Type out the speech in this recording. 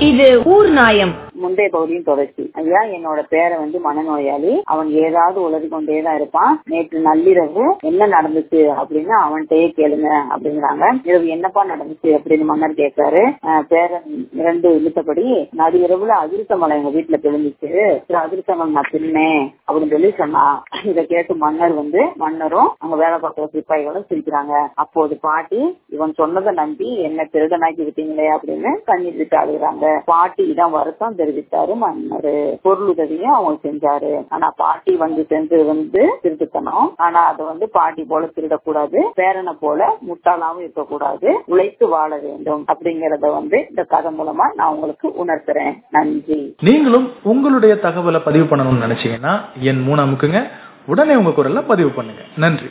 இது ஊர் நாயம். முந்தைய பகுதியின் தொடர்ச்சி. ஐயா, என்னோட பேரை மனநோயாளி. அவன் ஏதாவது உளறி கொண்டேதான் இருப்பான். நேற்று நள்ளிரவு என்ன நடந்துச்சு அப்படின்னு அவன்கிட்டயே கேளுங்க அப்படிங்கிறாங்க. இரவு என்னப்பா நடந்துச்சு அப்படின்னு மன்னர் கேட்காரு. பேரன் 2 இழுத்தபடி நடு இரவுல அதிர்ஷ்டமலை எங்க வீட்டுல பிழந்துச்சு, அதிர்ஷ்டமல் நான் தின்னேன் அப்படின்னு சொல்லி சொன்னா. இதை கேட்டு மன்னரும் அங்க வேலை பார்க்கிற சிப்பாய்களும் சிரிக்கிறாங்க. அப்போது பாட்டி இவன் சொன்னதை நம்பி என்ன திருடனாக்கி விட்டீங்களே அப்படின்னு கண்ணீர் விட்டு அழுகுறாங்க. பாட்டி இதான் வருத்தம் தெரிவித்தாரு மன்னர். பொருளுதவியும் அவங்க செஞ்சாரு. ஆனா பாட்டி செஞ்சது திருட்டுத்தனம். ஆனா அதை பாட்டி போல திருடக்கூடாது, பேரனை போல முட்டாளாவும் இருக்கக்கூடாது, உழைத்து வாழ வேண்டும் அப்படிங்கறத இந்த கதை மூலமா நான் உங்களுக்கு உணர்த்துறேன். நன்றி. நீங்களும் உங்களுடைய தகவலை பதிவு பண்ணணும்னு நினைச்சீங்கன்னா என் 3 அமுக்குங்க. உடனே உங்க குரல்ல பதிவு பண்ணுங்க. நன்றி.